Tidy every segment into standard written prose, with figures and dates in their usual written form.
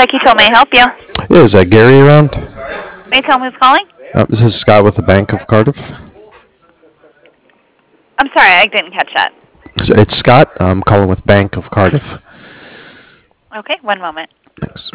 Becky told me to help you. Yeah, is that Gary around? May you tell me who's calling? This is Scott with the Bank of Cardiff. I'm sorry, I didn't catch that. It's Scott. I'm calling with Bank of Cardiff. Okay, one moment. Thanks.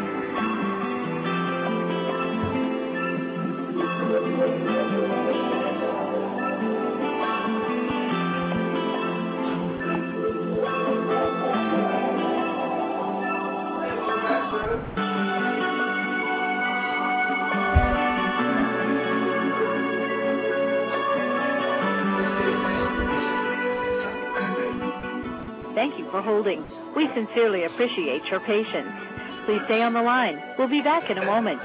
Thank you for holding. We sincerely appreciate your patience. Please stay on the line. We'll be back in a moment.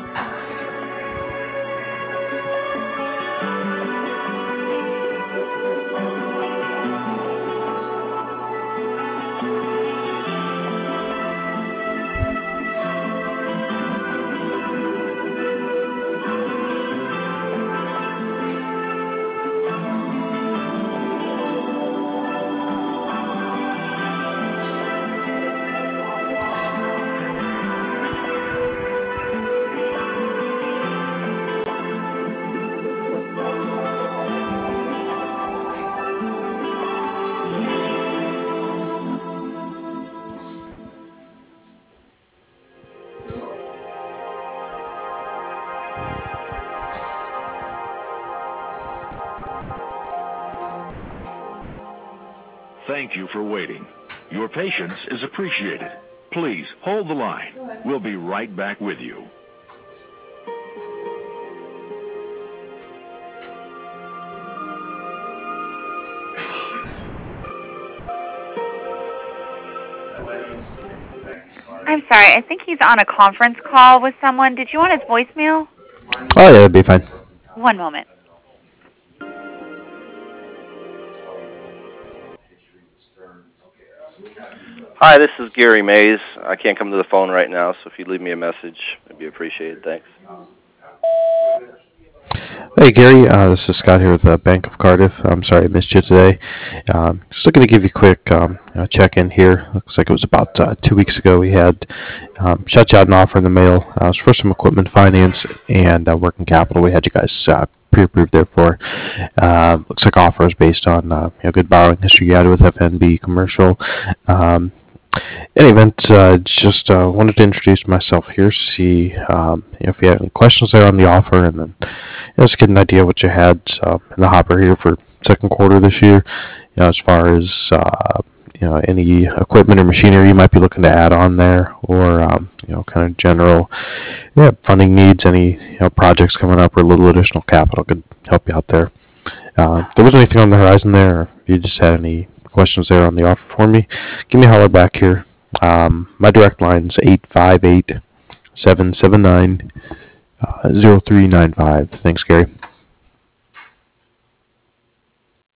Thank you for waiting. Your patience is appreciated. Please hold the line. We'll be right back with you. I'm sorry, I think he's on a conference call with someone. Did you want his voicemail? Oh, yeah, that'd be fine. One moment. Hi, this is Gary Mays. I can't come to the phone right now, so if you'd leave me a message, it'd be appreciated. Thanks. Hey, Gary. This is Scott here with the Bank of Cardiff. I'm sorry I missed you today. Just looking to give you a quick check-in here. Looks like it was about 2 weeks ago we had shot you out an offer in the mail. It was for some equipment finance and working capital. We had you guys pre-approved there for. Looks like offer is based on good borrowing history you had with FNB Commercial. In any event, just wanted to introduce myself here, see if you had any questions there on the offer, and then just get an idea what you had in the hopper here for second quarter this year. As far as any equipment or machinery you might be looking to add on there, or kind of general funding needs, any projects coming up, or a little additional capital could help you out there. If there was anything on the horizon there, or if you just had any questions there on the offer for me, give me a holler back here. My direct line is 858-779-0395. Thanks, Gary.